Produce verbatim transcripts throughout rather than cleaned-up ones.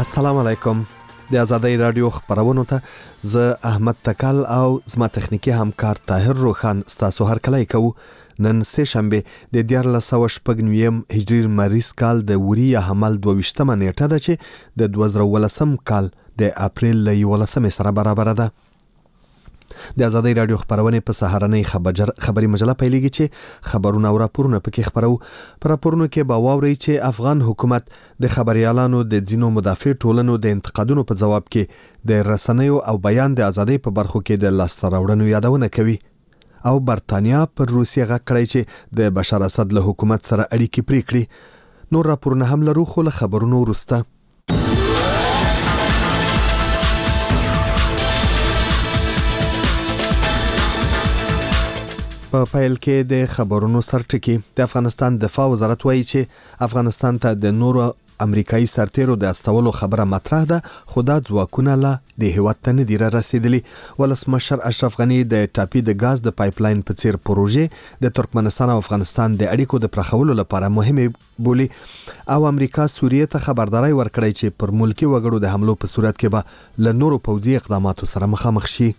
السلام علیکم. د آزادۍ رادیو خبرونو ته زه احمد تکل او زما تخنیکی همکار طاهر روخان ستاسو هر کله کوو. نن سه شنبه د دیارلس سوه شپږ نویم هجري مریض کال د وری حمل دویشتمه نیټه ده چې د دوه زره ولسم کال د اپریل له یولسمې سره برابر ده. د آزادۍ رادیو خبرونه په سهارنۍ خبري مجله پیلېږي چې خبرونه او راپورونه پکې خبرو. پر راپورونو کې به واوري چې افغان حکومت د خبريالانو د ځینو مدافع ټولنو د انتقادونو په جواب کې د رسنیو او بیان د آزادۍ په برخو کې د لاسته راوړنو یادونه کوي. او برتانیا پر روسیه غږ کړی چې د بشار اسد له حکومت سره اړیکې پرې کړي. نور راپورونه هم لرو خو له خبرونو وروسته. په پیل کې د خبرونو سرټکی د افغانستان دفاع وزارت وایي چې افغانستان ته د نورو امریکایي سرتیرو د استولو خبره مطرح ده، خو دا ځواکونه لا د هیواد ته نه دي رسیدلي. ولسمشر اشرف غنی د ټاپي د غاز د پایپلاین په څیر پروژې د ترکمنستان او افغانستان د اړیکو د پراخولو لپاره مهمه بولی او امریکا سوریه ته خبرداري ورکړی چې پر ملکی وګړو د حملو په صورت کې به له نورو پوځي اقداماتو سره مخامخ شي.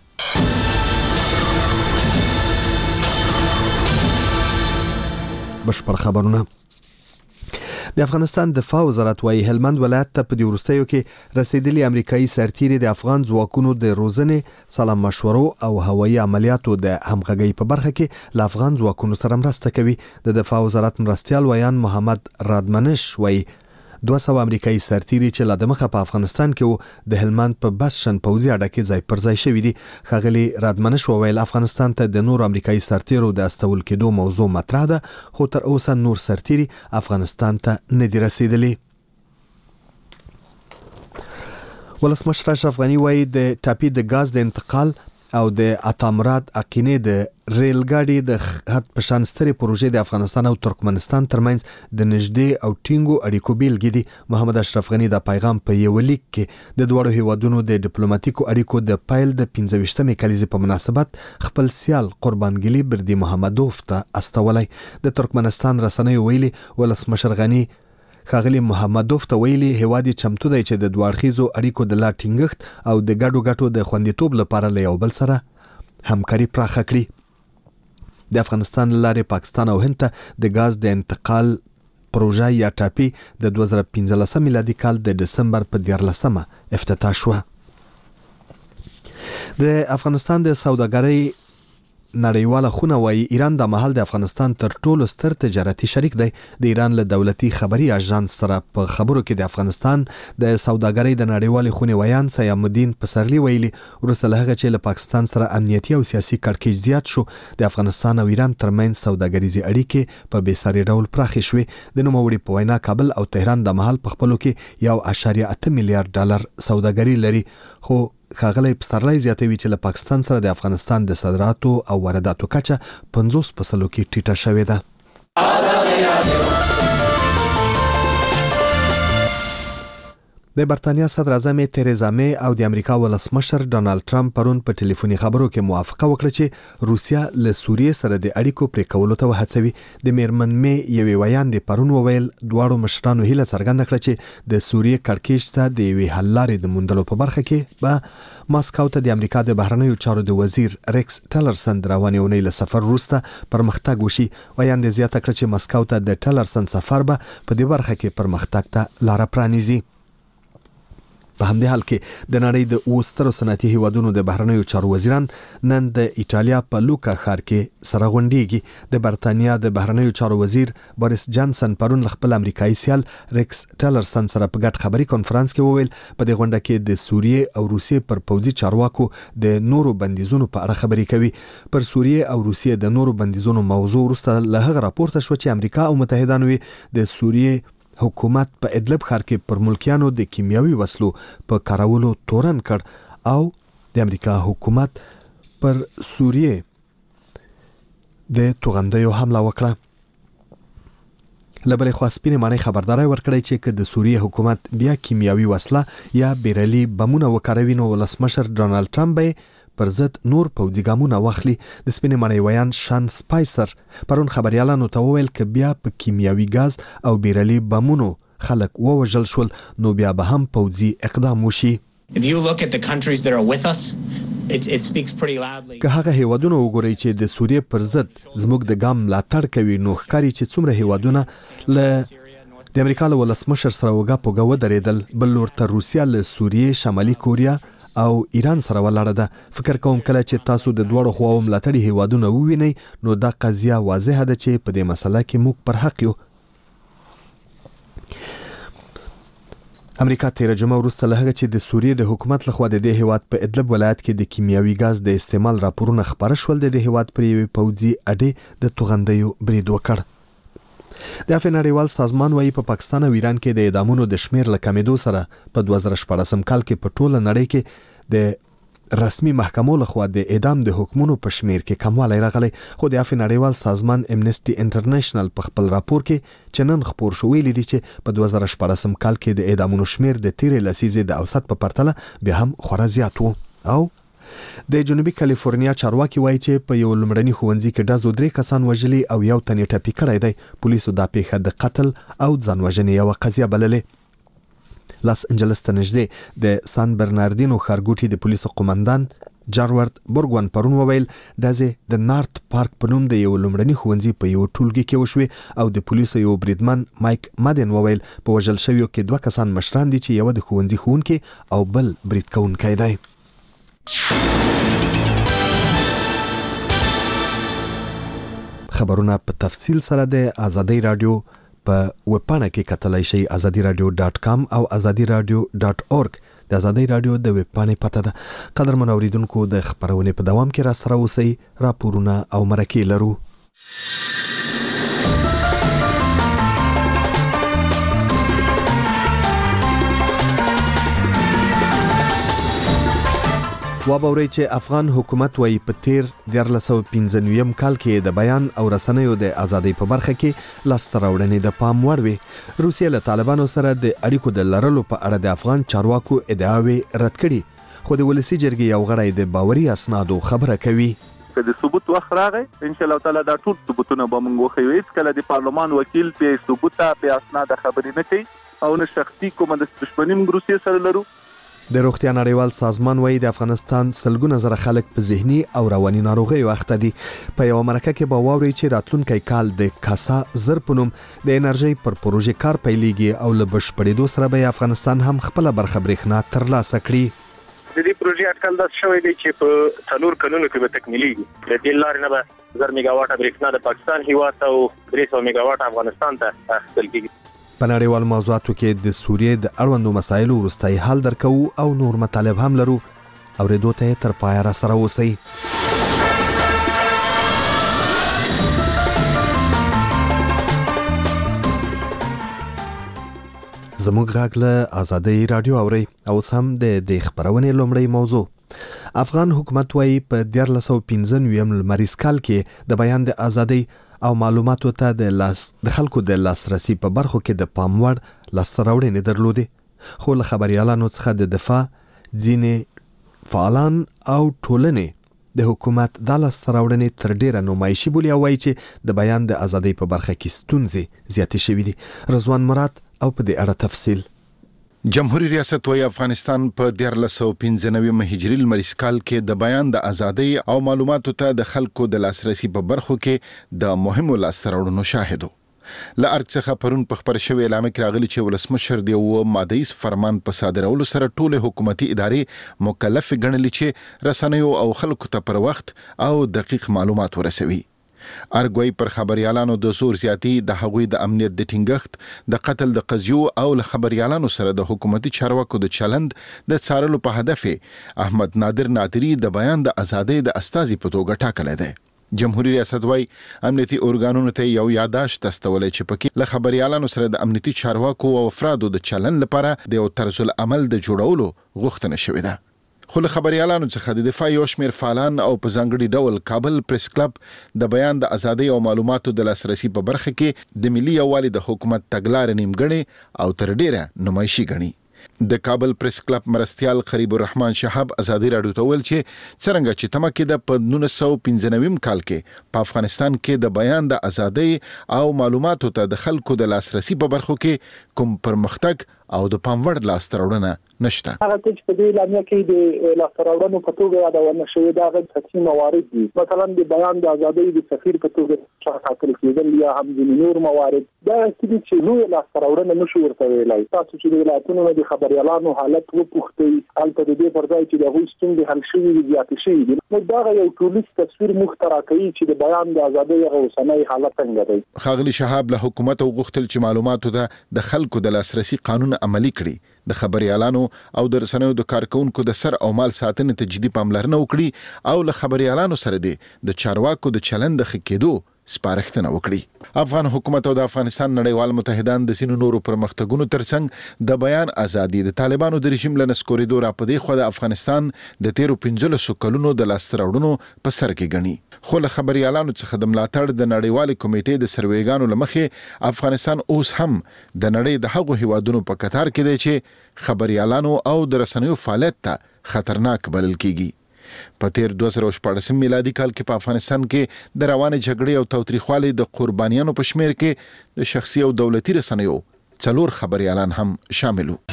بشپړ خبرونه. د افغانستان دفاع وزارت وايي هلمند ولایت ته په دیورستیو کې رسیدلي امریکایي سرتیري د افغان ځواکونو د روزنې، سلام مشورو او هوایي عملیاتو د همغږۍ په برخه کې له افغان ځواکونو سره مرسته کوي. د دفاع وزارت مرستیال ویان محمد رادمنش وايي دوه سوه امریکایي سرتیري چې لا دمخه په افغانستان کې د هلمند په بسشن پوځي اډه کې ځای پر ځای شوي دي. ښاغلي رادمنش وویل افغانستان ته د نور امریکایي سرتیرو د استول کېدو موضوع مطرح ده، خو تر اوسه نور سرتیري افغانستان ته نه دي رسیدلي. ولسمشر اشرف غنی وایي د ټاپي د غاز د انتقال او د اتامراد اقینه د ریل ګاډي د خط په شان سترې پروژې د افغانستان او ترکمنستان ترمنځ د نږدې او ټینګو اړیکو بیلګې دي. محمد اشرف غنی د پیغام په یو لیک کې د دوړو هیوادونو د ډیپلوماټیکو اړیکو د پایل د پنځه ویشتمې کلیزې په مناسبت خپل سیال قربانګلی بردي محمدوف ته استولای. د ترکمنستان رسنیو ویلي ولسمشر غنی ښاغلي محمدوف ته ویلي هیواد چمتو دی چې د دوړخیزو اړیکو د لا ټینګښت او د ګډو ګټو د خوندیتوب لپاره له یو بل سره همکاري پراخه کړي. د افغانستان لارې پاکستان او هند ته د غاز د انتقال پروژه یا ټاپي د دوه زره پنځلسم میلادي کال د دسمبر په دیارلسمه افتتاح شوه. د افغانستان د سوداګرۍ نړیواله خونه وايي ایران د مهال د افغانستان تر ټولو ستر تجارتي شریک دی. د ایران له دولتي خبري اژانس سره په خبرو کې د افغانستان د سوداګرۍ د نړیوالې خونه ویان سیام الدین پسرلی ویلي ورسته له هغه چې له پاکستان سره امنیتي او سیاسي کړکېچ زیات شو، د افغانستان او ایران ترمنځ سوداګریزي اړیکې په بې ساري ډول پراخې شوې. د نوموړي په وینا کابل او تهران د مهال په خپلو کې یو اشاریه اته میلیارډ ډالر سوداګري لري، خو ښاغلی پسرلی زیاتوي چې له پاکستان سره د افغانستان د صادراتو او وارداتو کچه پنځوس فیصده کې ټیټه شوې ده. د برتانیا صدر اعظم تریزا می او د امریکا ولسمشر ډانلډ ټرمپ پرون په ټلیفوني خبرو کې موافقه وکړه چې روسیا له سوریې سره د اړیکو پرې کولو ته وهڅوي. د میرمن می یوې ویان د پرون وویل دواړو مشرانو هیله څرګنده کړه چې د سوریې کړکېچ ته د یوې حل لارې د موندلو په برخه کې به ماسکو ته د امریکا د بهرنیو چارو د وزیر ریکس ټلرسن د روانې اونۍ له سفر وروسته پرمختګ وشي. ویان د زیاته کړه چې ماسکو ته د ټلرسن سفر به په دې برخه کې پرمختګ ته لار پرانیزي. په همدې حال کې د نړۍ د اوسترو صنعتي هیوادونو د بهرنیو چارو وزیران نن د ایټالیا په لوکا ښار کې سره غونډېږي. د برتانیا د بهرنیو چارو وزیر بوریس جانسن پرون خپل امریکایي سیال ریکس ټلرسن سره په ګډ خبري کانفرنس کې وویل په دې غونډه کې د سوریې او روسیې پر پوځي چارواکو د نورو بندیزونو په اړه خبري کوي. پر سوریې او روسیې د نورو بندیزونو موضوع وروسته له هغه راپورته شو چې امریکا او متحدانو د سوریې حکومت په ادلب ښار کې پر ملکیانو د کیمیاوي وسلو په کارولو تورن کړ او د امریکا حکومت پر سوریې د توغندیو حمله وکړه. لبلې خو سپینې معنی خبرداري ورکړی چې که د سوریې حکومت بیا کیمیاوي وسله یا بیرلي بمونه وکاروي نو ولسمشر ډانلډ ټرمپ به پر ضد نور پوځي ګامونه واخلي. د سپینې معنی ویان شان سپایسر پرون خبريالانو ته وویل ک بیا په کیمیاوي غاز او بیرلي بمونو خلک ووژل شول نو بیا به هم پوځي اقدام وشي. If you look at the countries that are with us, it, it speaks pretty loudly. که هغه هیوادونه وګورئ چې د سوریې پر ضد زموږ د ګام ملاتړ کوي نو ښکاري چې څومره هیوادونه له د امریکا له ولسمشر سره وګه پوګه ودرېدل. بل لور ته روسیا له سوریې، شمالي کوریا او ایران سره ولاړه ده. فکر کوم کله چې تاسو د دوړو خواو ملاتړي هیوادونه ووینئ نو دا قضیه واضحه ده چې په دې مسله کې موږ پر حق یو. امریکا تیر جمعه وروسته له هغه چې د سوریې د حکومت لخوا د دې هیواد په ادلب ولایت کې د کیمیاوي غاز د استعمال راپورونه خبره شول، د دې هیواد پر یوې پوځي اډې د توغندیو برید وکړ. د عفو نړیوال سازمان وايي په پاکستان او ایران کې د اعدامونو د شمیر له کمیدو سره په دوه زره شپاړسم کال کې په ټوله نړۍ کې د رسمي محکمو لخوا د اعدام د حکمونو په شمیر کې کموالی راغلی. خو د عفو نړیوال سازمان امنیسټي انټرنیشنل په خپل راپور کې چې نن خپور شو ویلي دي چې په دوه زره شپاړسم کال کې د اعدامونو شمیر د تیرې لسیزې د اوسط په پرتله بیا هم خورا زیات و. او د جنوبي کالیفورنیا چارواکي وایي چې په یو لمړني ښوونځي کې ډزو درې کسان وژلي او یو تن یې ټپي کړی دی. پولیسو دا پیښه د قتل او ځان وژنې یوه قضیه بللې. لاس انجلس ته نږدې د سان برناردینو ښارګوټي د پولیسو قومندان جارورد بورګوان پرون وویل ډزې د نارت پارک په نوم د یو لمړني ښوونځي په یو ټولګي کې وشوې او د پولیسو یو بریدمن مایک مادن وویل په وژل شویو کې دوه کسان مشران دي چې یو د ښوونځي ښوونکی او بل برید کوونکی دی. خبرونه په تفصیل سره د آزادی رادیو په ویبپاڼه کې کتلای شئ azadi radio dot com او azadi radio dot org. د آزادی رادیو د ویبپاڼې پته ده. قدرمن اوریدونکو د خبرونې په دوام کې را سره اوسئ. راپورونه او مرکې لرو. وابوري چې افغان حکومت وايي په تیر دیارلس سوه پنځه نوي کال کې د بیان او رسنیو د ازادۍ په برخه کې لاسته راوړنې د پام وړ وي. روسیه له طالبانو سره د اړیکو د لرلو په اړه د افغان چارواکو ادعاوې رد کړي، خو د ولسی جرګې یو غړی د باوري اسنادو خبره کوي. که د ثبوت وخت راغی ان شاء الله تعالی دا ټول ثبوتونه به موږ وښیو. هیڅ کله د پارلمان وکیل په ثبوت په اسناد خبرې نه کوي او نه شخصي کومه د دښمنۍ موږ روسیې سره لرو. د روغتیا نړیوال سازمان وايي د افغانستان سلګونه زره خلک په ذهني او رواني ناروغیو اخته دي. په یو مرکه کې به واوري چې راتلونکی کال د کاسا زر په نوم د انرژي پر پروژې کار پیلېږي او له بشپړېدو سره به افغانستان هم خپل برخه برېښنا ترلاسه کړي. د دې پروژې اټکل دا شوی دی چې په څلور کلونو کې به تکمیلېږي. د دې لارې نه به زر میگا واټه برېښنا د پاکستان هیواد ته او درې سوه میگا واټه افغانستان ته اخیستل کېږي. په نړیوال موضوعاتو کې د سوریې د اړوندو مسایلو وروستی حال درکو او نور مطالب هم لرو. اورېدو ته تر پایه را سره اوسئ. زموږ غږ له آزادۍ رادیو اورئ. اوس هم د دې خبرونې لومړی موضوع. افغان حکومت وايي په دیارلس سوه پنځه نوي لمریز کال کې د بیان د آزادۍ او معلوماتو ته د لاس د خلکو د لاسرسي په برخو کې د پام وړ لاسته راوړنې درلودې، خو له خبريالانو څخه د دفاع ځینې فعالان او ټولنې د حکومت د لاسته راوړنې تر ډیره نمایشي بولي او وایي چې د بیان د ازادۍ په برخه کې ستونزې زیاتې شوې دي. رضوان مراد او په دې اړه تفصیل. جمهوریت ریاست وايي افغانستان په دیارلس سوه پنځه نوي هجري لمریز کال کې د بیان د ازادۍ او معلوماتو ته د خلکو د لاسرسي په برخو کې د مهمو لاسته راوړنو شاهد و. له ارګ څخه پرون په خبر شوی اعلان کې راغلی چې ولسمشر د یو مادهیز فرمان په صادرولو سره ټول حکومتي ادارې مکلف ګڼلې چې رسنیو او خلکو ته پر وخت او دقیق معلومات ورسوي. ارګوي پر خبريالانو د زور زیاتی د هغوی د امنیت د ټینګښت د قتل د قضیو او له خبريالانو سره د حکومتي چارواکو د چلند د څارلو په هدف احمد نادر نادری د بیان د ازادۍ د استازي په توګه ټاکل دی. جمهوریت ریاست وايي امنیتي اورګانونو ته یو یاداشت استولې چې پکې له خبريالانو سره د امنیتي چارواکو او افرادو د چلند لپاره د یو طرز العمل د جوړولو غوښتنه شوې ده. خو له خبريالانو څخه د دفاع یو شمېر فعالان او په ځانګړي ډول کابل پریس کلب د بیان د ازادۍ او معلوماتو د لاسرسي په برخه کې د ملي یووالي د حکومت تګلارې نیمګړې او تر ډیره نمایشي ګڼي. د کابل پریس کلب مرستيال قریب الرحمن شهاب ازادي رادیو ته ویل چې څنګه چې تمکه د په نولس سوه پنځه نوي کال کې په افغانستان کې د بیان د ازادۍ او معلوماتو ته د خلکو د لاسرسي په برخو کې کوم پرمختګ او د پاموړ لاسته راوړنه نشته. هغه چې په دې لامل کې د لاسته راوړنو په توګه یادونه شوې دا غږ څه موارد دي، مثلا د بیان د ازادۍ د سفیر په توګه ټاکل کېدل یا هم د نور موارد دا چې نو لاسته راوړنه نشو ورته ویلای. تاسو چې د ولایتونو د خبريالانو حالت وپوښتئ البته د دې پر ځای چې د هغوی ستونزې حل شوي دي زیاتې شوي دي، نو دا یو ټولیز تصویر مخترع کوي چې د بیان د ازادۍ هغه اوسنی حالت څنګه دی. ښاغلي شهاب له حکومت غوښتل چې معلوماتو ته د خلکو د لاسرسي قانون عملی کړي، د خبريالانو او د رسنیو د کارکونکو د سر او مال ساتنې ته جدي پاملرنه وکړي او له خبريالانو سره د چارواکو د چلند د خکېدو سپارښتنه وکړي. افغان حکومت او د افغانستان نړیوال متحدان د سینو نورو پرمختګونو ترڅنګ د بیان ازادي د طالبانو د رژیم له نسکورېدو را پدې خو د افغانستان د تیرو پنځلسو کلونو د لاسته راوړنو په سر کې ګڼي. خو له خبريالانو څخه د ملاتړ د نړیوال کمیټې د سروېګانو لمخې افغانستان اوس هم د نړۍ د هغو هیوادونو په کتار کې دی چې خبريالانو او د رسنیو فعالیت ته خطرناک بلل کیږي. په تیر دوه زره شپږ میلادي کال کې په افغانستان کې د روانې جګړې او تاوتریخوالي د قربانیانو په شمیر کې د شخصي او دولتي رسنیو څلور خبريالان هم شامل وو.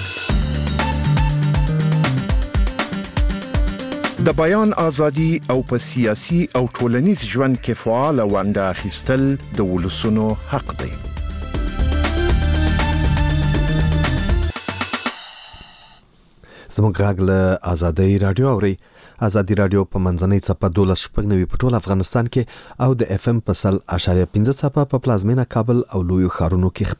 د بیان ازادي او په سیاسي او ټولنیز ژوند کې فعال ونډه اخیستل د ولسونو حق دی. زموږ غږ له ازادي رادیو اوري. ازادي رادیو په منځنۍ څپه دولس شپږ نوي په ټول افغانستان کې او د اف ام په سل اشاریه پنځه څپه په پلازمینه کابل او لویو ښارونو کې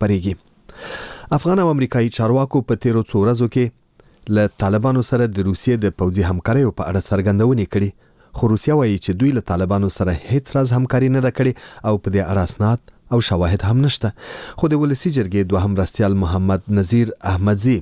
خبريږي. افغان او امریکایي چارواکو په تیرو څو ورځو کې له طالبانو سره د روسیې د پوځي همکاریو په اړه څرګندونې کړي، خو روسیا وایي چې دوی له طالبانو سره هیڅ راز همکاري نه ده کړې او په دې اړه اسناد او شواهد هم نشته. خو د ولسی جرګې دوهم مرستيال محمد نذیر احمدزي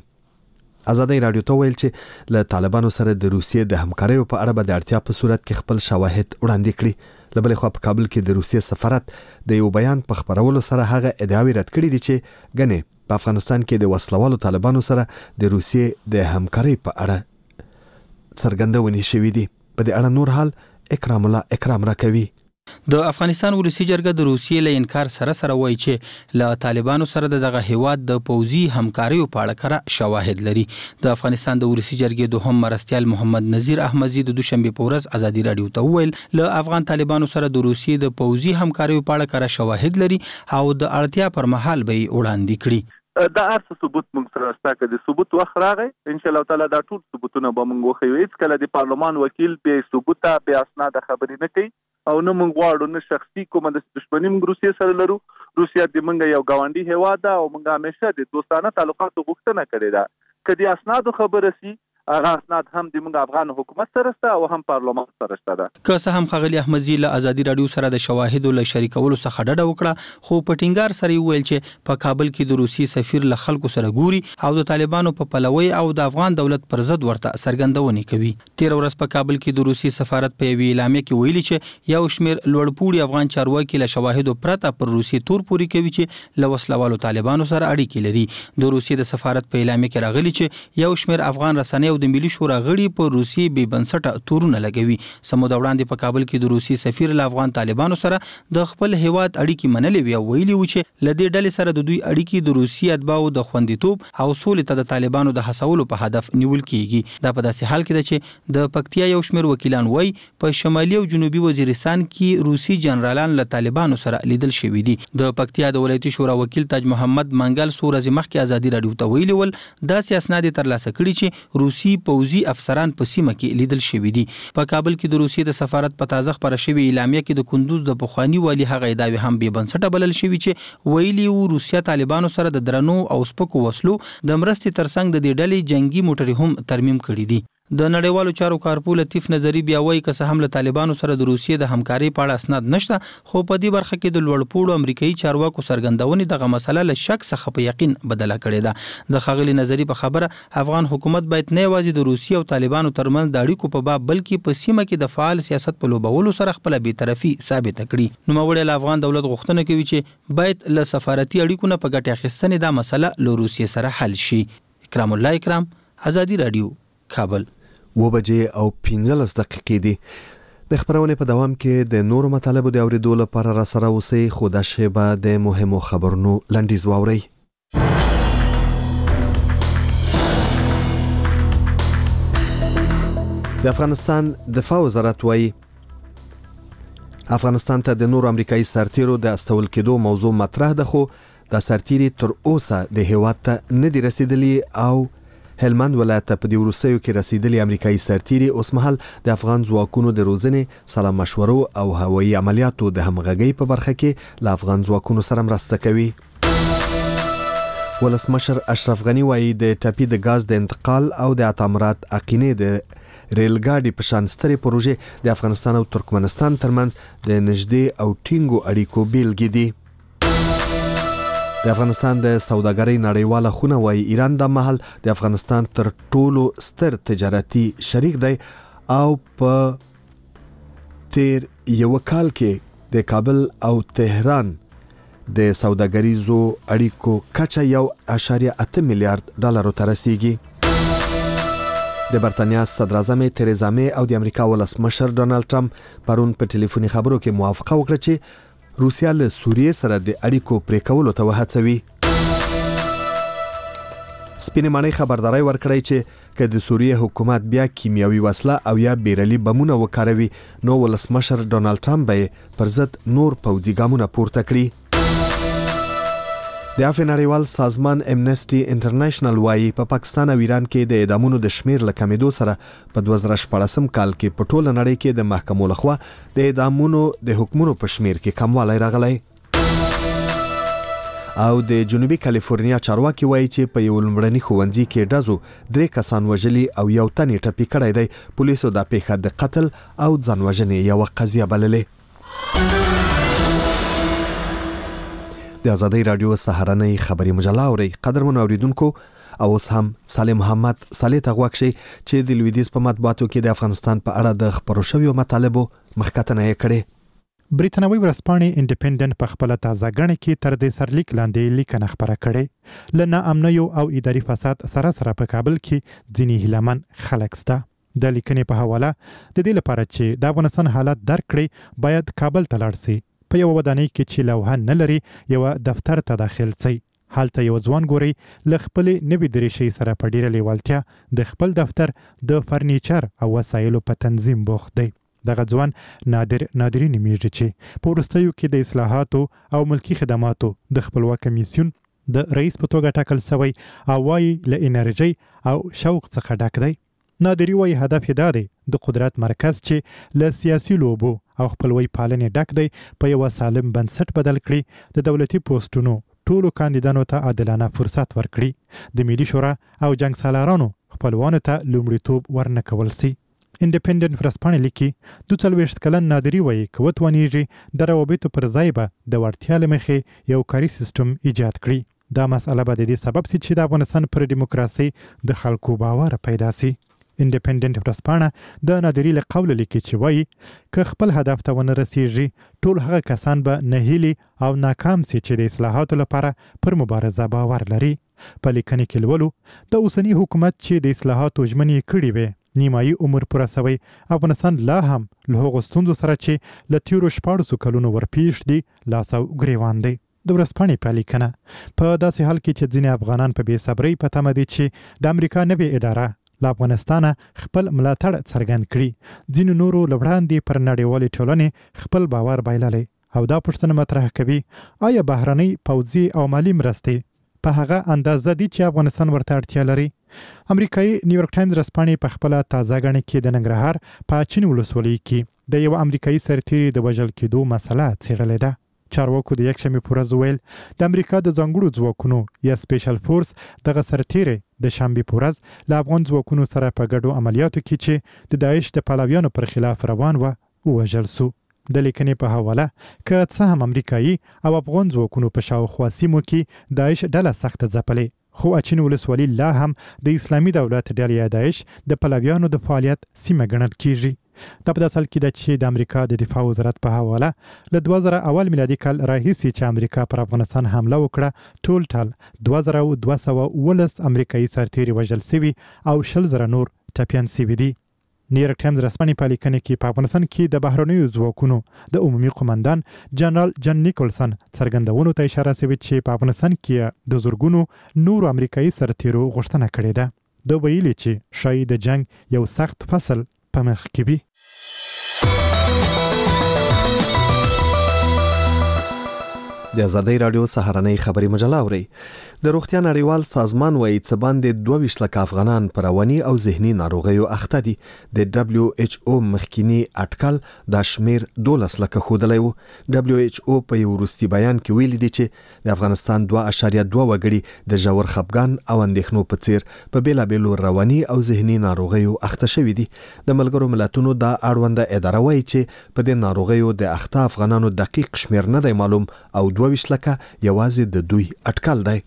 ازادي رادیو ته ویل چې له طالبانو سره د روسیې د همکاریو په اړه به د اړتیا په صورت کې خپل شواهد وړاندې کړي. له بلې خوا په کابل کې د روسیې سفارت د یو بیان په خبرولو سره هغه ادعاوې رد کړي دي چې ګنې په افغانستان کې د وسلوالو طالبانو سره د روسیې د همکارۍ په اړه څرګندونې شوې دي. په دې اړه نور حال اکرام الله اکرام راکوي. د افغانستان ولسی جرګه د روسیې له انکار سره سره وایي چې له طالبانو سره دغه هیواد د پوځي همکاریو په اړه کړه شواهد لري. د افغانستان د ولسی جرګې دوهم مرستيال محمد نذیر احمدزي د دوشنبه په ورځ ازادي رادیو ته ویل له افغان طالبانو سره د روسیې د پوځي همکاریو په اړه کړه شواهد لري او د اړتیا پر مهال به وړاندې کړي. دا ارڅ ثبوت موږ سره شته کې د ثبوت وخت راغی ان شاء الله تعالی دا ټول ثبوتونه به موږ وخیو. هیڅ کله د پارلمان وکیل به ثبوت به اسناد خبرې نه کوي او نه موږ غواړو نه شخصي کومه د دښمنۍ موږ روسیې سره لرو. روسیا د موږ یو ګاونډي هیواد ده او موږ همیشه د دوستانه تعلقاتو غوښتنه کړې ده. کدي اسناد خبره سي هغه اسناد هم د موږ افغان حکومت سره شته او هم پارلمان سره شته. که څه هم خغلی احمدزي له ازادي رادیو سره د شواهدو له شریکولو څخه ډډه وکړه، خو په ټینګار سره ویل چې په کابل کې د روسي سفیر له خلکو سره ګوري او د طالبانو په پلوي او د افغان دولت پر ضد ورته څرګندونې کوي. تیر ورځ په کابل کې د روسي سفارت په وی اعلامیه کې ویلي چې یو شمیر لوړپوړي افغان چارواکي له شواهدو پرته پر روسي تور پوري کوي چې له وسلوالو طالبانو سره اړیکې لري. د روسي د سفارت په اعلامیه کې راغلي چې یو شمیر افغان رسنۍ او د ملي شورا غړي په روسي بې بنسټه تورونه لګوي. سمو د وړاندې په کابل کې د روسي سفیر له افغان طالبانو سره د خپل هیواد اړیکې منلې وی او ویلي و چې لدې ډلې سره د دوی اړیکې د روسي اتباعو د خوندیتوب او سولې ته د طالبانو د حسولو په هدف نیول کیږي. دا په داسې حال کې ده چې د پکتیا یو شمیر وکیلان وایي په شمالي او جنوبي وزیرستان کې روسي جنرالان له طالبانو سره لیدل شوي دي. د پکتیا د ولایتي شورا وکیل تاج محمد منګل څو ورځې مخکې ازادي رادیو ته ویلي ول داسې اسناد ترلاسه کړي چې روسي پوځي افسران په سیمه کې لیدل شوي دي. په کابل کې د روسیې د سفارت په تازه خبره شوی اعلامیه کې د کندوز د پخوانی والی هغه ادعاوې هم بې بنسټه بلل شوی چې ویلي وو روسیا طالبانو سره د درنو او سپکو وسلو د مرستې ترڅنګ د دې ډلې جنگي موټرې هم ترمیم کړي دي. د نړیوالو چارو کارپو لطیف نظری بیا وایي که څه هم له طالبانو سره د روسیې د همکارۍ په اړه اسناد نشته، خو په دې برخه کې د لوړپوړو امریکایي چارواکو څرګندونې دغه مسله له شک څخه په یقین بدله کړې ده. د ښاغلي نظری په خبره افغان حکومت باید نه یوازې د روسیې او طالبانو ترمنځ د اړیکو په باب بلکې په سیمه کې د فعال سیاست په لوبولو سره خپل بی‌طرفي ثابت کړي. نوموړی له افغان دولت غوښتنه کوي چې باید له سفارتي اړیکو نه په ګټه اخیستنې دا مسله له روسیې سره حل شي. اکرام الله اکرام، ازادي رادیو، کابل. و بجې او پنځلس دقیقې دي. د خبرونې په دوام کې د نورو مطالبو د اوریدو لپاره را سره اوسئ، خو دا شیبه د مهمو خبرونو لنډیز واورئ. د افغانستان دفاع وزارت وایي افغانستان ته د نورو امریکایي سرتیرو د استول کېدو موضوع مطرح ده، خو د سرتیري تر اوسه د هیواد ته نه دي رسیدلی او هلمند ولایت په دې وروستیو کې رسیدلی امریکایي سرتیري اوس مهال د افغان ځواکونو د روزنې، سلا مشورو او هوایي عملیاتو د همغږۍ په برخه کې له افغان ځواکونو سره مرسته کوي. ولسمشر اشرف غنی وایي د ټاپي د غاز د انتقال او د اتامرات اقینې د ریلګاډي په شان سترې پروژې د افغانستان او ترکمنستان ترمنځ د نږدې او ټینګو اړیکو بیلګې دي. د افغانستان د سوداګرۍ نړیواله خونه وایي ایران د مهال د افغانستان تر ټولو ستر تجارتي شریک دی او په تیر یو کال کې د کابل او تهران د سوداګریزو اړیکو کچه یو اعشاریه اته میلیارډ ډالرو ته رسیږي. د برتانیا صدر اعظم تریزا می او د امریکا ولسمشر ډونالد ټرمپ پرون په ټلیفوني خبرو کې موافقه وکړه چې روسیا له سوریې سره د اړیکو پرې کولو ته وهڅوي. سپینې ماڼۍ خبرداري ورکړی چې که د سوریې حکومت بیا کیمیاوي وسله او یا بیرلي بمونه وکاروي نو ولسمشر ډونالد ټرمپ به پر ضد نور پوځي ګامونه پورته کړي. د عفو نړیوال سازمان امنسټي انټرنیشنل وایي په پاکستان او ایران کې د اعدامونو د شمیر له کمیدو سره په دوه زره شپږم کال کې په ټوله نړۍ کې د محکمو لخوا د اعدامونو د حکمونو په شمیر کې کموالی راغلی. او د جنوبي کالیفورنیا چارواکي وایي چې په یو لومړني ښوونځي کې ډزو درې کسان وژلي او یو تن یې ټپي کړی دی. پولیسو دا پیښه د قتل او ځان وژنې یوه قضیه بللې. د ازادي رادیو سهارنۍ خبري مجله اوري قدرمن اوریدونکو او اوس هم سالم محمد صالح تغواک شي چې د لویدیز په مطبوعاتو کې د افغانستان په اړه د خبرو شویو مطالبو مخکتنه یې کړې. بریتانوي ورځپاڼې انډیپندنت په خپل تازه غړنه کې تر دې سرلیک لاندې لیکنه خبره کړې. لنه امنیو او اداري فساد سره سره په کابل کې ځینې هیلمن خلک سته. د لیکنې په حواله د دې لپاره چې د افغانستان حالت درک کړي باید کابل ته لاړ شي. په یو ودانۍ کې چې لوحه نه لري یو دفتر ته داخل شي. حالته یو ځوان ګوري ل خپل نوي دریشي سره په ډیره لیوالتیا د خپل دفتر د فرنیچر او وسایلو په تنظیم بوخت دی. دغه ځوان نادر نادری نومیږي چې په وروستیو کې د اصلاحاتو او ملکی خدماتو د خپلواک کمیسیون د رئیس په توګه ټاکل شوی او وايي له انرژي او شوق څخه ډک دی. نادری وايي هدف یې دا دی د قدرت مرکز چې له سیاسي لوبو او خپلوي پالنې ډک دی په یو سالم بنسټ بدل کړي، د دولتي پوسټونو ټولو کاندیدانو ته عادلانه فرصت ورکړي، د ملي شورا او جنگ سالارانو خپلوانو ته لومړیتوب ورنکول سي. انډیپندنت ورځپاڼې لیکي دوه څلوېښت کلن نادری وايي که وتوانیږي د روابطو پر ځای به د وړتیا له مخې یو کاري سیستم ایجاد کړي. دا مسئله به د دې سبب سي چې د افغانستان پر دیموکراسي د خلکو باور پیدا سي. انډیپندنت ورځپاڼه د نادری له قوله لیکي چې وایي که خپل هدف ته ونه رسیږي ټول هغه کسان به نهیلي او ناکام سي چې د اصلاحاتو لپاره پر مبارزه باور لري. په لیکنه کې لولو د اوسنی حکومت چې د اصلاحاتو ژمنې کړې وي نیمایي عمر پوره شوی، افغانستان لا هم له هغو ستونزو سره چې له تیرو شپاړسو کلونو ورپېښ دي لاس او ګریوان دی. د ورځپاڼې په لیکنه په داسې حال کې چې ځینې افغانان په بې صبرۍ په تمه دي چې د امریکا نوې اداره له افغانستانه خپل ملاتړ څرګند کړي، ځینو نورو له وړاندې پر نړیوالې ټولنې خپل باور بایللی او دا پوښتنه مطرح کوي آیا بهرنۍ پوځي او مالي مرستې په هغه اندازه دي چې افغانستان ورته اړتیا لري؟ امریکایي نیویورک ټایمز ورځپاڼې په خپله تازه غړنه کې د ننګرهار په اچین ولسوالۍ کې د یو امریکایي سرتیري د وژل کېدو مسله څېړلې ده. چارواکو د یکشنبې په ورځ وویل د امریکا د ځانګړو ځواکونو یا سپیشل فورس دغه سرتیری د شنبې په ورځ له افغان ځواکونو سره په ګډو عملیاتو کې چې د داعش د پلویانو پر خلاف روان و ووژل سو. د لیکنې په حواله که څه هم امریکایي او افغان ځواکونو په شاوخوا سیمو کې داعش ډله سخته ځپلې، خو اچین ولسوالي لا هم د اسلامي دولت ډلې داعش د پلویانو د فعالیت سیمه ګڼل کیږي. دا په اصل کې د چې د امریکا د دفاع وزارت په حواله له دوه زره اول میلادي کال راهیسې چې امریکا پر افغانستان حمله وکړه ټول ټال دوه زره دوه سوه اوولس امریکایي سرتیري وژل شوي او شل زره نور ټپیان شوي دي. نیویارک ټایمز رسمي پالیکنه کې په افغانستان کې د بهرنیو ځواکونو د عمومي قومندان جنرال جن نیکولسن څرګندونو ته اشاره شوې چې په افغانستان کې د زورګونو نورو امریکایي سرتیرو غوښتنه کړې ده. د ویلي چې شاید د جنگ یو سخت فصل په مخ کې وي. د ازادي رادیو سهارنۍ خبري مجله اوري. د روغتیا نړیوال سازمان وایي چې باندې دوه ویشت لک افغانان پر رواني او ذهني ناروغیو اخته دي. د دبليو ایچ او مخکینی اټکل د شمیر دولس لک خودلې وو. دبليو ایچ او په یو وروستي بیان کې ویلي دي چې د افغانستان دوه اعشاریه دوه وګړي د ژور خپګان او اندېښنو په څیر په بیلابېلو رواني او ذهني ناروغیو اخته شوي دي. د ملګرو ملتونو د اړونده اداره وایي چې په دې ناروغیو د اخته افغانانو دقیق شمیر نه دی معلوم او دوه ویشت لکه یوازې د دوی اټکل دی.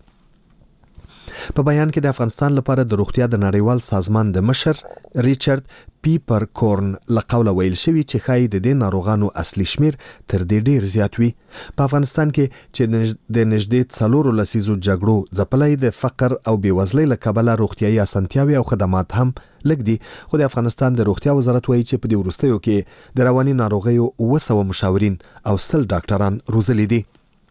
په بیان کې د افغانستان لپاره د روغتیا د نړیوال سازمان د مشر ریچارډ پیپر کورن لقوله ویل شوی چې خای د دې ناروغانو اصلي شمیر تر دې ډیر زیات وي. په افغانستان کې چې د نږدې څلورو لسیزو جګړو ځپلای د فقر او بیوزلۍ له کبله روغتیايي اسانتیاوي او خدمات هم لږ دي. خو د افغانستان د روغتیا وزارت وایي چې په دې وروستیو کې د رواني ناروغیو اوه سوه مشاورین او سل ډاکټران روزلي دي.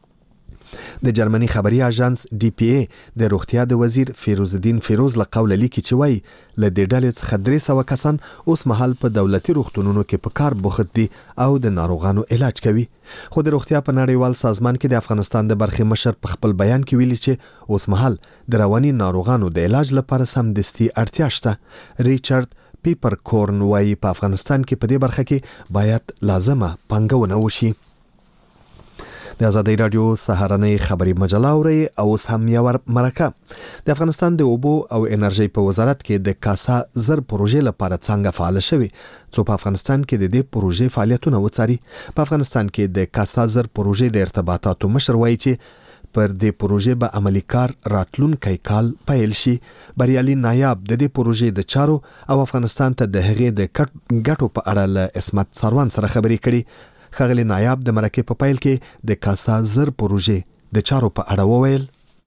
د جرمني خبري اژانس ډي پی ای د روغتیا د وزیر فیروز الدین فیروز له قوله لیکي چې وایي له دې ډلې څخه درې سوه کسان اوس مهال په دولتي روغتونونو کې په کار بوخت دي او د ناروغانو علاج کوي. خو د روغتیا په نړیوال سازمان کې د افغانستان د برخې مشر په خپل بیان کې ویلي چې اوس مهال د رواني ناروغانو د علاج لپاره سمدستي اړتیا شته. ریچارډ پیپر کورن وایي په افغانستان کې په دې برخه کې باید لازمه پانګونه وشي. د ازادي رادیو سهارنۍ خبري مجله اوري او اوس هم یو مرکه. د افغانستان د اوبو او انرژي په وزارت کې د کاسا زر پروژې لپاره څنګه فعال شوي څو په افغانستان کې د دې پروژې فعالیتونه وڅاري. په افغانستان کې د کاسا زر پروژې د ارتباطاتو مشر وایي چې پر دې پروژې به عملی کار راتلونکي کال پیل شي. بریالي نایاب د دې پروژې د چارو او افغانستان ته د هغې د ګټو په اړه له اسمت سروان سره خبرې کړي. خغلی نایاب د مرکه په پیل کې د کاسا زر پروژې د چارو په اړه وویل.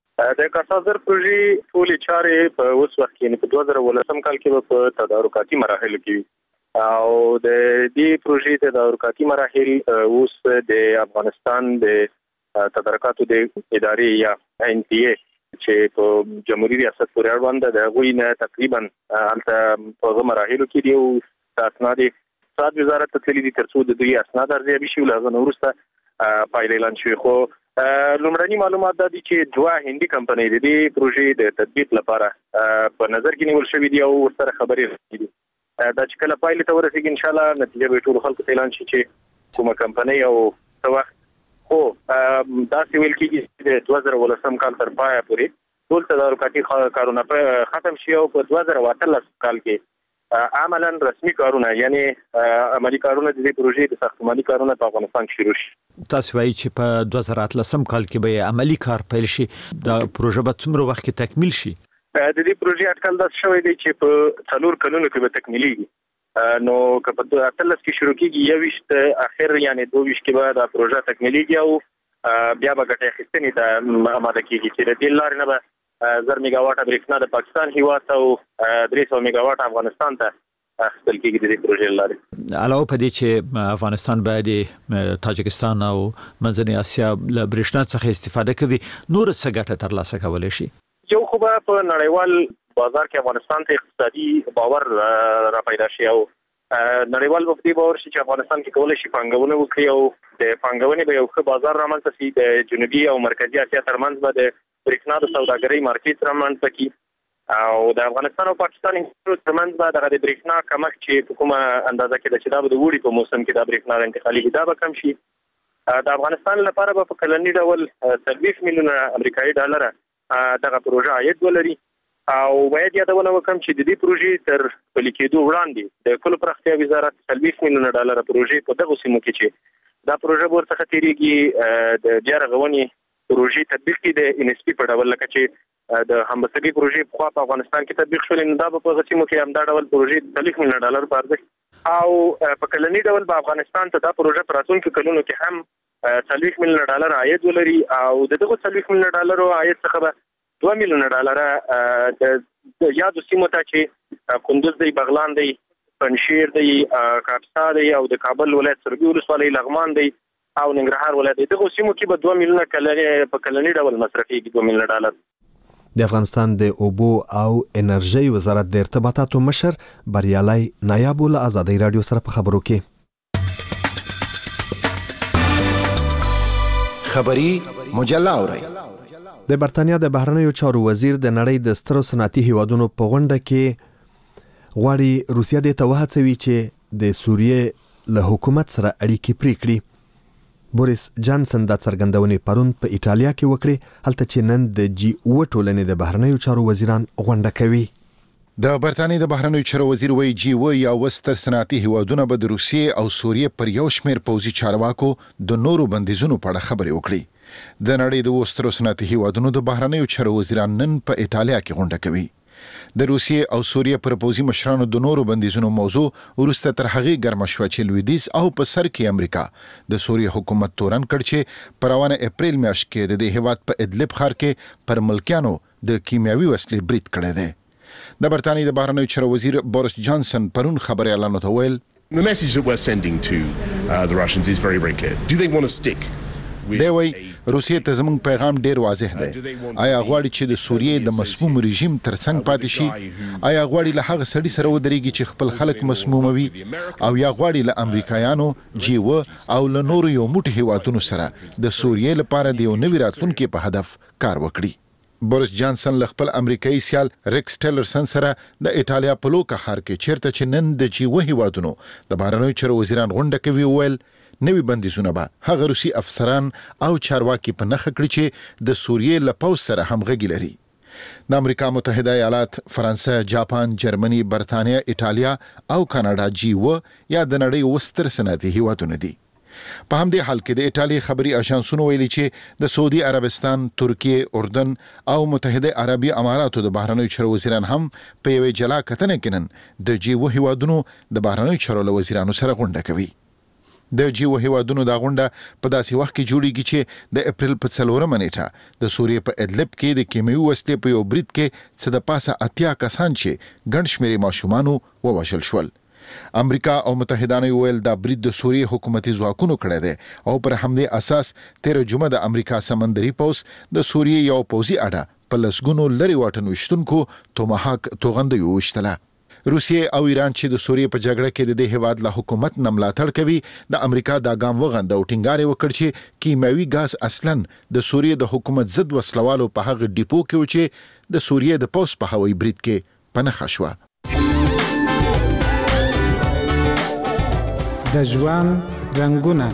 د کاسا زر پروژې ټول چارې په اوس وخت کې په دوه زره ولسم کال کې په تدارکاتي مراحل کې او د دې پروژې تدارکاتي مراحل اوس د افغانستان د تدارکاتو د ادارې یا ان پی ای چې په جمهوریت ریاست پورې اړوند د غوی نه تقریبا البته په مراحلو کې دی او اسناد صاد وزارت ته تللی دي ترڅو د دوی اسناد ارزیابي شي ولغه نورسته پایله اعلان شوی. خو لومړني معلومات دا دي چې دوه هندي کمپنۍ د دې پروژې د تطبیق لپاره په نظر کې نیول شوې دي او ورسره خبرې دي. دا چې کله پایله ته ورسېږي ان شاء الله نتیجه به ټول خلکو ته اعلان شي چې کومه کمپنۍ او څه وخت. خو دا څه ویل کېږي د دوه زره ولسم کال تر پایه پورې ټول تدارکاتي کارونه ختم شي او په دوه زره اتلس کال کې عملاً رسمي کارونه یعنی عملی کارونه د دې پروژې د ساختماني کارونه په افغانستان کې شروع شي. تاسو وایي چې په دوه زره اتلسم کال کې به عملی کار پیل شي. دا پروژه به څومره وخت کې تکمیل شي؟ د دې پروژې اټکل دا شوی دی چې په څلور کلونو کې به تکمیلېږي. نو که په اتلس کې شروع کېږي یوویشت اخر یعنی دوه ویشت کې به دا پروژه تکمیلېږي او بیا به ګټه اخیستنې ته آماده کېږي چې د دې لارې نه به زر میگاواټه برېښنا د پاکستان هیواد او درې سوه میگاواټه افغانستان ته اخیستل کېږي د دې پروژې لارې. علاوه په دې چې افغانستان باید تاجکستان او منځنۍ اسیا له برېښنا څخه استفاده کوي نور څه ګټه ترلاسه کولی شي؟ یو خو به په نړیوال بازار کې افغانستان ته اقتصادي باور را پیدا شي او نړیوال په دې باور شي چې افغانستان کې کولی شي پانګونه وکړي او د پانګونې به یو ښه بازار رامنځته شي. د جنوبي او مرکزي اسیا ترمنځ به د برېښنا د سوداګرۍ مارکیټ رامنځته کړي او د افغانستان او پاکستان ترمنځ به دغه د برېښنا کمښت چې په کومه اندازه کې د چې دا به د اوړي په موسم کې د برېښنا انتقالي دا به کم شي. د افغانستان لپاره به په کلني ډول څلوېښت میلیونه امریکایي ډالره دغه پروژه عاید ولري او باید یادونه وکړم چې د دې پروژې تر پلي کېدو وړاندې د کلو پراختیا وزارت څلوېښت میلیونه ډالره پروژې په دغو سیمو کې چې دا پروژه به ورڅخه تېرېږي د بیا رغونې پروژې تطبیق کې د ان اس پي په ډول لکه چې د همبستګۍ پروژې پخوا په افغانستان کې تطبیق شولې نو دا به په هغه سیمو کې همدا ډول پروژې څلوېښت میلیونه ډالر په ارزښت او په کلنی ډول په افغانستان ته دا پروژه پراتون کې کلونو کې هم څلوېښت میلیونه ډالر عاید ولري او دغه څلوېښت میلیونه ډالر عاید څخه به دوه میلیونه ډالر د یادو سیمو ته چې کندوز دی، بغلان دی، پنجشیر دی، کاپیسا دی او د کابل ولایت سربي ولسوالۍ، لغمان دی او ننګرهار ولایت دی. دغه سیمو کې به دوه میلیونه کلنی په کلنی ډول مصرفيږي، دوه میلیونه ډالر. د افغانستان د اوبو او انرژي وزارت د ارتباطاتو مشر بریالي نایب له ازادي رادیو سره په خبرو کې خبری مجله اوري. د برتانیا د بهرنیو چارو وزیر د نړۍ د سترو صنعتي هیوادونو په غونډه کې غواړي روسیا د توهڅوي چې د سوریې له حکومت سره اړیکې پرې کړي. بوریس جانسن د څرګندونې پرون په ایټالیا کې وکړي، هلته چې نن د جی او ټولنې د بهرنیو چارو وزیران غونډه کوي. د برتانیې د بهرنیو چارو وزیر وی جی او یا وستر صنعتي هیوادونه به د روسیې او سوریې پر یو شمېر پوځي چارواکو د نورو بندیزونو په اړه خبرې وکړي. د نړۍ د وستر صنعتي هیوادونو د بهرنیو چارو وزیران نن په ایټالیا کې غونډه کوي. د روسیې او سوریې پر پوځي مشرانو د نورو بندیزونو موضوع ورسته تر هغه ګرمه شو چې لویدیز او په سر کې امریکا د سوریې حکومت تورن کړ چې پر روانه اپریل میاشت کې د دې هیواد په ادلب ښار کې پر ملکیانو د کیمیاوي وسلې برید کړی دی. د برتانیې د بهرنیو چارو وزیر بوریس جانسن پرون خبري اعلان وکړ. The message that we're sending to uh, the Russians is very very clear. Do they want to stick دی وی روسیې ته زموږ پیغام ډیر واضح دی. آیا غواړي چې د سوریې د مسموم رژیم ترڅنګ پاتې شي؟ آیا غواړي له هغه سړي سره ودرېږي چې خپل خلک مسموموي؟ او یا غواړي له امریکایانو، جی او او له نورو یو موټی هیوادونو سره د سوریې لپاره د یو نوي راتلونکي په هدف کار وکړي؟ بوریس جانسن له خپل امریکایي سیال ریکس ټیلرسن سره د ایټالیا په لوکا ښار کې چیرته چې نن د جی او هیوادونو د بهرنیو چارو وزیران غونډه کوي ویل نوی بندیزونه به هغه روسي افسران او چارواکي په نخښه کړي چې د سوریې له پوځ سره همغږي لري. د امریکا متحده ایالات، فرانسه، جاپان، جرمني، برتانیا، ایټالیا او کاناډا جی او یا د نړۍ وستر صنعتي هیوادونه دي. په همدې حال کې د ایټالیا خبري اژانسونو ویلي چې د سعودي عربستان، ترکیه، اردن او متحده عربي اماراتو د بهرنیو چارو وزیران هم په یوه جلا کتنه کې نن د جی او هیوادونو د بهرنیو چارو وزیرانو سره غونډه کوي. د جی او هیوادونو دا غونډه په داسې وخت کې جوړیږي چې د اپریل په څلورمه نیټه د سوریې په ادلب کې د کیمیاوي وسلې په یو برید کې څه د پاسه اتیا کسان چې ګڼ شمېر ماشومان ووژل شول. امریکا او متحدانو ویل دا برید د سوریې حکومتي ځواکونو کړی دی او پر همدې اساس تیر جمعه د امریکا سمندري پوځ د سوریې یو پوځي اډه په لسګونو لري واټن وشتونکو توماهاک توغندۍ وشتله. روسیې او ایران چې د سوریې په جګړه کې د دې هیواد له حکومت نه ملاتړ کوي، د امریکا دا ګام وغند او ټینګار وکړ چې کیمیاوي ګاز اصلاً د سوریې د حکومت ضد وسلوالو په هغه ډیپو کې و چې د سوریې د پوځ په هوایي برید کې پنهخه شوه. د ژوند رنګونه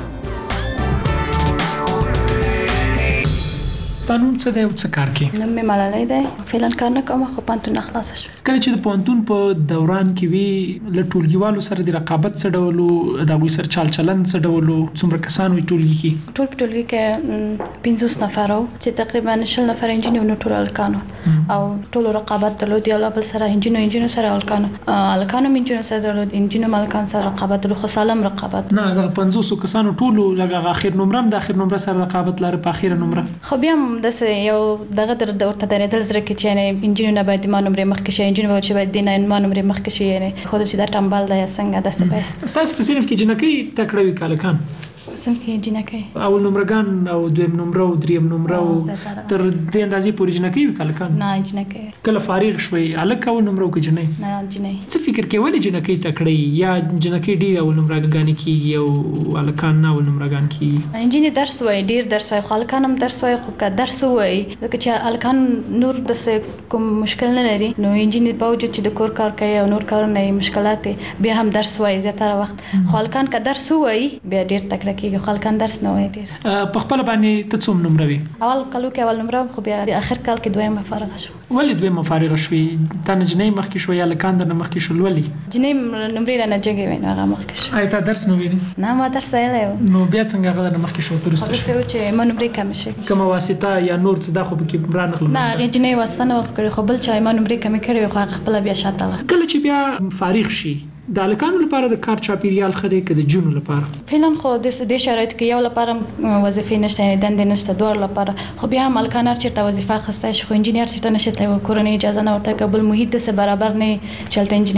ستانون څه دی او څه کار کوي؟ نوم مې ملالۍ دی، فعلا کار نه کوم، خو پوهنتون نه خلاصه شوم. کله چې د پوهنتون په دوران کې وي له ټولګیوالو سره د رقابت څه ډول و، د هغوی سره چال چلند څه ډول و، څومره کسان وي ټولګي کې؟ ټول په ټولګي کې پنځوس نفر وو چې تقریبا شل نفر انجینر نو ټول هلکانو او ټولو رقابت درلود، یو له بل سره انجینر انجینر سره هلکانو هلکانو انجینر سره درلود، انجینر هلکان سره رقابت درلود، خو سالم رقابت نه. هغه پنځوس کسانو ټولو لږ اخر نمره هم د اخر نمره سره رقابت لري په اخر نمره، خو بیا هم داسې یو دغه در ورته درېدل زړه کې چې یعنې انجینر نه باید ما نمرې مخکې شي، انجینر به چې باید دې نه ما نمرې مخکې شي، یعنې خو چې دا ټمبل دی یا څنګه داسې به. ستاسو په صنف کې جنکۍ تکړه وي که هلکان؟ صنف کې جنکۍ اول نمرګان او دویم نمره او دریم نمره او تر دې اندازې پورې جنکۍ وي که هلکان؟ نه جنکۍ. کله فارغ شوئ هلک اول نمره او که جنۍ؟ نه جنۍ. څه فکر کوې ولې جنکۍ تکړه وي یا جنکۍ ډېر اول نمرګانې کېږي او هلکان نه اول نمرګان کېږي؟ انجینر درس وایي، ډېر درس وایي، خو هلکان هم درس وایي، خو که درس ووایي ځکه چې هلکان نور داسې کوم مشکل نه لري، نو انجینر باوجود چې د کور کار کوي او نور کارونه یې مشکلات دي بیا هم درس وایي زیاتره وخت، خو هلکان که درس ووایي بیا ډېر تکړه کېږي، خو هلکان درس نه وایي ډېر. په خپله باندې ته څوم نمره وي؟ اول کالو کې اول نمره، خو بیا د اخر کال کې دویمه فارغه شوم. ولې دویمه فارغه شوې؟ تا نه جنۍ مخکې شوه یا هلکان درنه مخکې شول؟ ولې؟ جنۍ نمرې رانه جګې وې نو هغه مخکې شوه. ایا تا درس نه ویلي؟ نه ما درس ویلی و. نو بیا څنګه هغه درنه مخکې شوه؟ ته وروسته داسې و چې ما نمرې کمې شوې. کومه واسطه یا نور څه دا خو پکې رانغلل؟ نه هغې جنۍ واسطه نه وه کړې، خو بل چا یې ما نمرې کمې کړې وې، خو هغه خپله بیا شاته لاړه. کله چې بیا فارغ شي د الکانو لپاره د کار چاپیریال خدي کې د جنونو لپاره فعلا خو د دې شرایط کې یو لپاره وظیفې نشته نه دند نشته دوه لپاره خو بیا هم الکانر چې ته وظیفه خسته شي خو انجینر چې ته نشته کورنۍ اجازه نه ورته قبول محیط سره برابر نه چلته